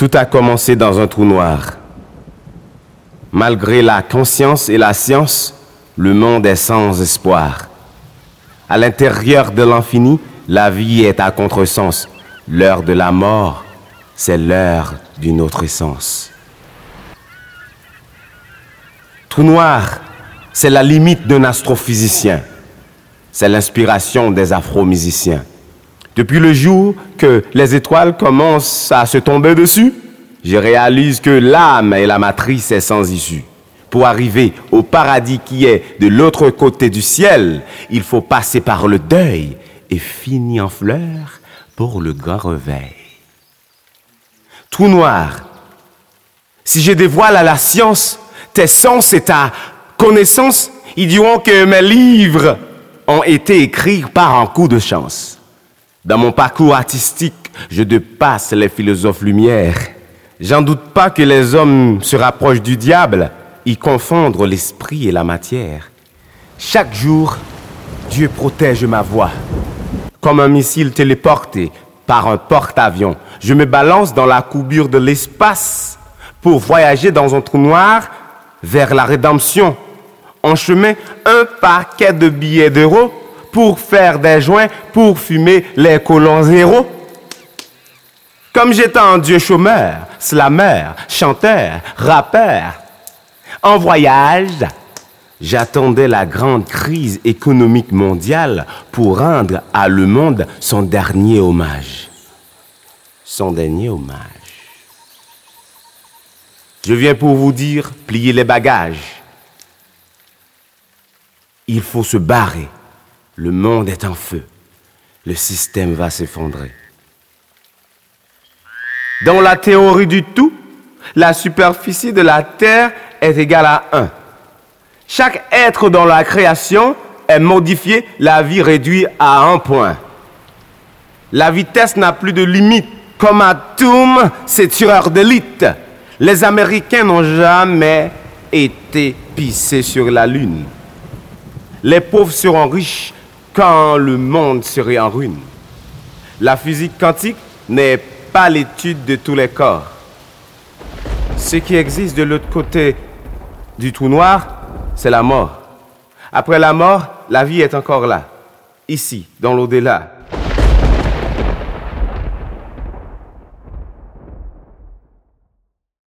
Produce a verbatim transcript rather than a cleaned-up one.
Tout a commencé dans un trou noir. Malgré la conscience et la science, le monde est sans espoir. À l'intérieur de l'infini, la vie est à contresens. L'heure de la mort, c'est l'heure d'une autre essence. Trou noir, c'est la limite d'un astrophysicien. C'est l'inspiration des afro-musiciens. Depuis le jour que les étoiles commencent à se tomber dessus, je réalise que l'âme et la matrice est sans issue. Pour arriver au paradis qui est de l'autre côté du ciel, il faut passer par le deuil et finir en fleurs pour le grand réveil. Trou noir, si je dévoile à la science tes sens et ta connaissance, ils diront que mes livres ont été écrits par un coup de chance. Dans mon parcours artistique, je dépasse les philosophes lumières. J'en doute pas que les hommes se rapprochent du diable, y confondre l'esprit et la matière. Chaque jour, Dieu protège ma voix. Comme un missile téléporté par un porte-avions, je me balance dans la courbure de l'espace pour voyager dans un trou noir vers la rédemption. En chemin, un paquet de billets d'euros pour faire des joints, pour fumer les colons zéro. Comme j'étais un dieu chômeur, slammer, chanteur, rappeur, en voyage, j'attendais la grande crise économique mondiale pour rendre à le monde son dernier hommage. Son dernier hommage. Je viens pour vous dire, pliez les bagages. Il faut se barrer. Le monde est en feu. Le système va s'effondrer. Dans la théorie du tout, la superficie de la Terre est égale à un. Chaque être dans la création est modifié, la vie réduite à un point. La vitesse n'a plus de limite. Comme Atom, c'est tireur d'élite. Les Américains n'ont jamais été pissés sur la Lune. Les pauvres seront riches quand le monde serait en ruine. La physique quantique n'est pas l'étude de tous les corps. Ce qui existe de l'autre côté du trou noir, c'est la mort. Après la mort, la vie est encore là, ici, dans l'au-delà.